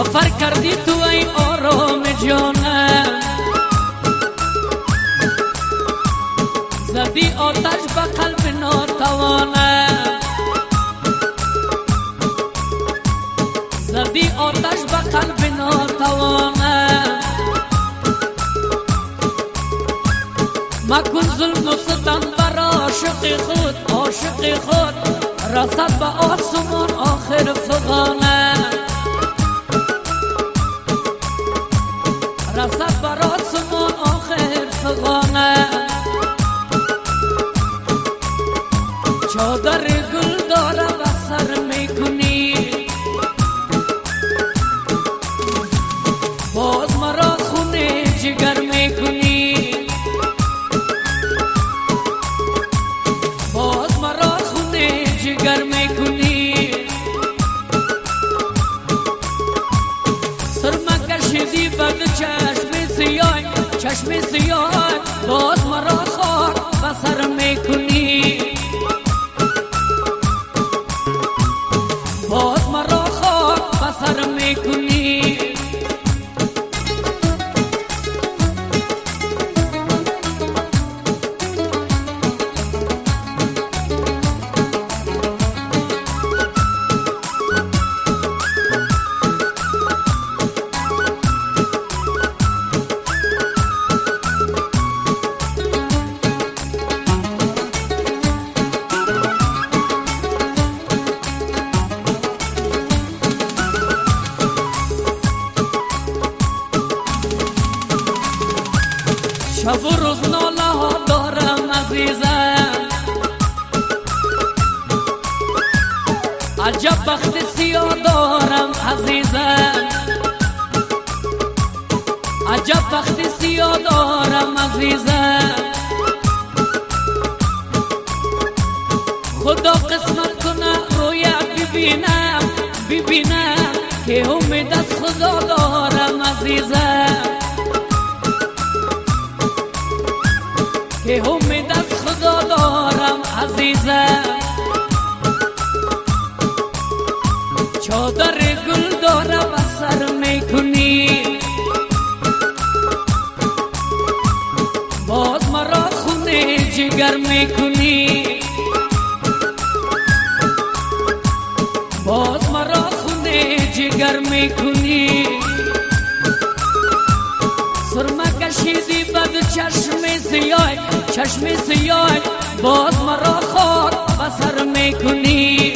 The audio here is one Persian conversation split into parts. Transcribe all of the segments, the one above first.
سفر کردی تو ای آرام جانم، زدی آتش به قلب ناتوانم، زدی آتش به قلب ناتوانم. مکن ظلم و ستم بر عاشق خود، عاشق خود رسد به آسمان آخر فغانم، رسد بر آسمان آخر فغانم. چادر گل داره به سر میکنی، باز مرا خونه جگر میکنی، باز مرا خونه جگر میکنی. سرما کشیدی بد چشم سیاه، چشم سیاه باز مرا خاک به سر میکنی، باز مرا خاک به سر میکنی. شب و روز ناله ها دارم عزیزم، عجب بخت سیاه دارم عزیزم، عجب بخت سیاه دارم عزیزم. خدا قسمت کنه رویت ببینم، ببینم که امید از خدا دارم عزیزم، که امید از خدا دارم عزیزم. چادر گل داره به سر میکنی، باز مرا خونه جگر میکنی، باز مرا خونه جگر میکنی. سرما کشیدی بد چشم سیاه، چشم سیاه باز مرا خاک به سر میکنی،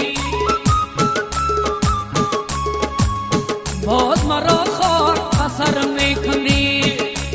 باز مرا خاک به سر میکنی.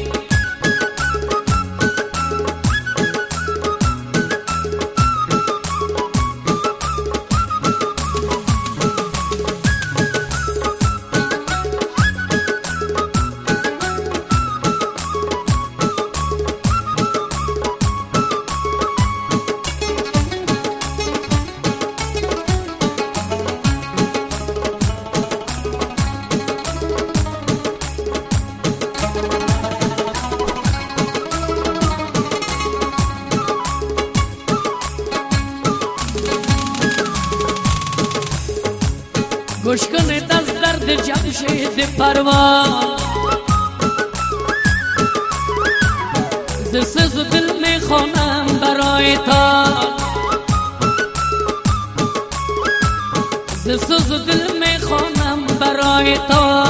گوش کنید از درد جمشید پروان، ز سوز دل میخوانم برای تا، ز سوز دل میخوانم برای تا.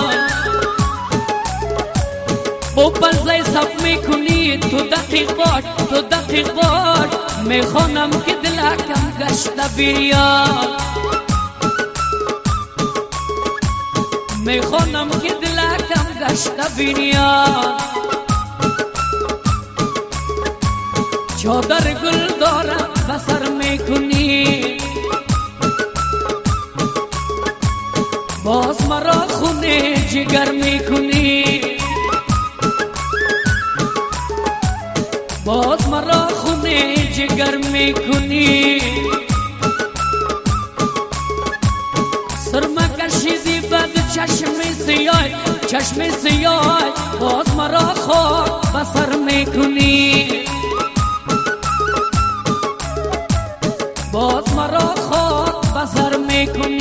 با پلزای سب میکنی تو دقیق باش، تو دقیق باش میخوانم که دلکم گشته بیاد، میخوانم که دلکم گشته بیاد. چادر گل دارم به سر میکنی، باز مرا خونه جگر میکنی، باز مرا خونه جگر میکنی. سرما کشیدی بد چشم سیاه، چشم سیاه باز مرا خاک به سر میکنی، باز مرا خاک به سر میکنی.